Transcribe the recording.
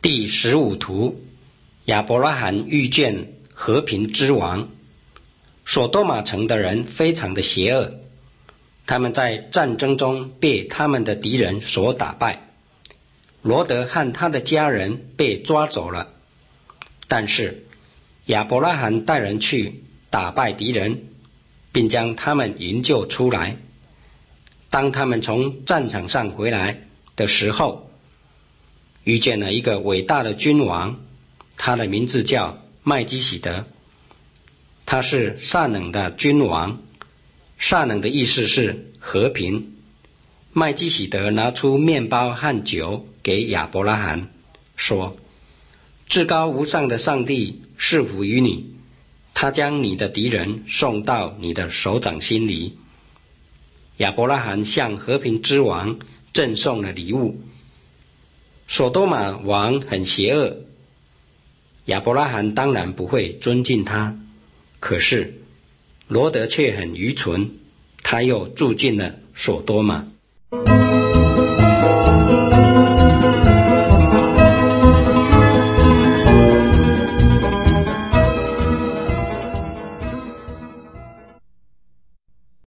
第15图，亚伯拉罕遇见和平之王。所多玛城的人非常的邪恶，他们在战争中被他们的敌人所打败。罗德和他的家人被抓走了，但是亚伯拉罕带人去打败敌人，并将他们营救出来。当他们从战场上回来的时候，遇见了一个伟大的君王，他的名字叫麦基洗德。他是撒冷的君王，撒冷的意思是和平。麦基洗德拿出面包和酒给亚伯拉罕，说：至高无上的上帝赐福于你，他将你的敌人送到你的手掌心里。亚伯拉罕向和平之王赠送了礼物。所多玛王很邪恶，亚伯拉罕当然不会尊敬他，可是罗德却很愚蠢，他又住进了所多玛。